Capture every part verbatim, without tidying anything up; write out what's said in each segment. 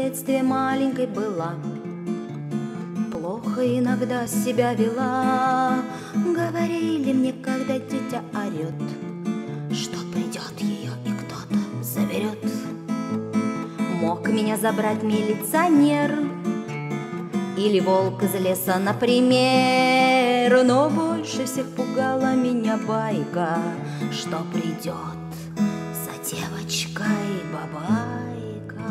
детстве маленькой была, плохо иногда себя вела. Говорили мне, когда дитя орет, что придет ее и кто-то заберет. Мог меня забрать милиционер или волк из леса, например. Но больше всех пугала меня байка, что придет за девочкой бабайка.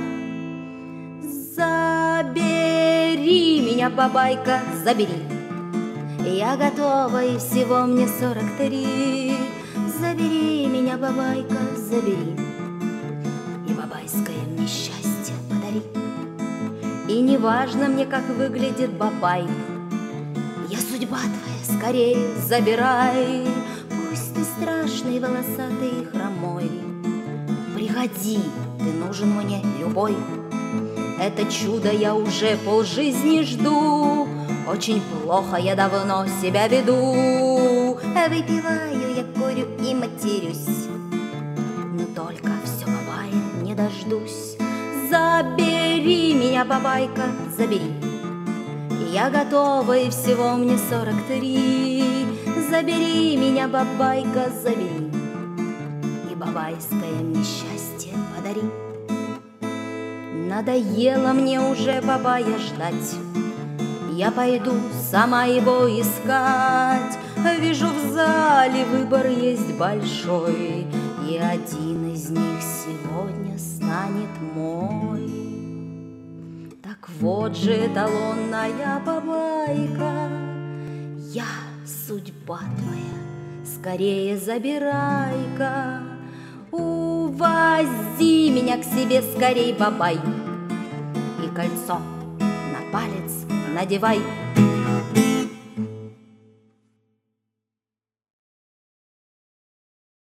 Забери меня, бабайка, забери, я готова, и всего мне сорок три. Забери меня, бабайка, забери, и бабайское мне счастье подари. И не важно мне, как выглядит бабай, я судьба твоя, скорее забирай. Пусть ты страшный, волосатый и хромой, приходи, ты нужен мне любой. Это чудо я уже полжизни жду, очень плохо я давно себя веду. Выпиваю я, курю и матерюсь, но только все бабая не дождусь. Забери меня, бабайка, забери, я готова, и всего мне сорок три. Забери меня, бабайка, забери, и бабайское мне счастье подари. Надоело мне уже бабая ждать, я пойду сама его искать. Вижу, в зале выбор есть большой, и один из них сегодня станет мой. Так вот же эталонная бабайка, я судьба твоя, скорее забирай-ка. Увози меня к себе скорей, бабай, и кольцо на палец надевай.